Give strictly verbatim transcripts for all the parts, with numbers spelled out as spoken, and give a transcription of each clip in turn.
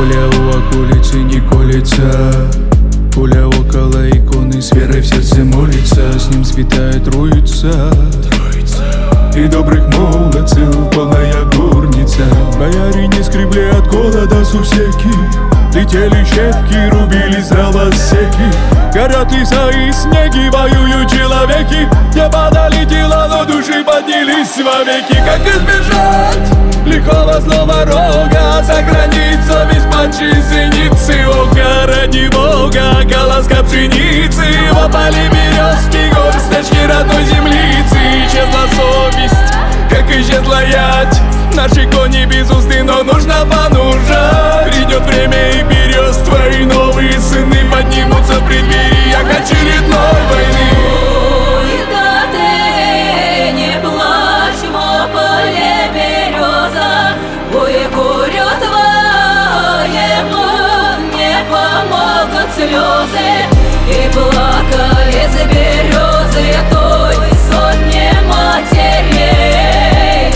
Пуля у околицы не колется, пуля около иконы, с верой в сердце молится. С ним святая Троица, и добрых молодцев полная горница. Бояре не скребли от голода сусеки, летели щепки, рубились дровосеки. Горят леса и снеги, воюют человеки. Небо долетело, но души поднялись вовеки. Как избежать лихого злого рога, сохранить совесть падшей зеницы ока? Ради Бога, колоска пшеницы, в опале березки, горсточки родной землицы. Исчезла совесть, как исчезла ять. Наши кони без узды, но нужно понужать. Придет время, и берез твои новые сыны поднимутся в преддвериях очередной войны. Ой, да ты не плачь, мо поле береза, ой, горю твоему не помогут слезы. И плакали за березы той сотни матерей,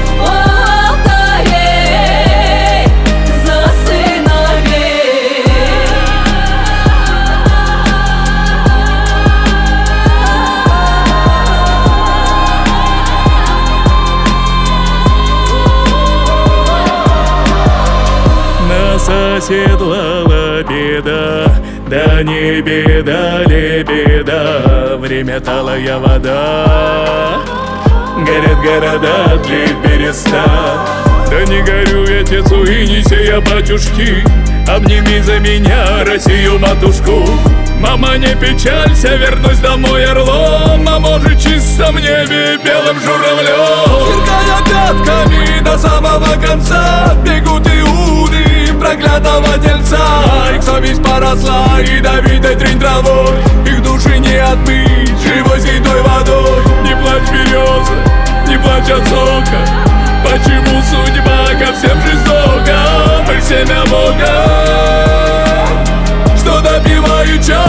алтарей за сыновей. Нас оседлала беда, да не беда ли беда. Время талая вода, горят города, тлеет береста. Да не горю я, отецу, и не сея, батюшки. Обними за меня Россию, матушку. Мама, не печалься, вернусь домой орлом, а может чисто в небе белым журавлем. Сверкая пятками до самого конца, бегут иуды проклятого тельца. Их совесть поросла ядовитой трень травой, их души не отмыть живой святой водой. Не плачь, береза, не плачь от сока, почему судьба ко всем жестока? Мы семя Бога, что допивают чай.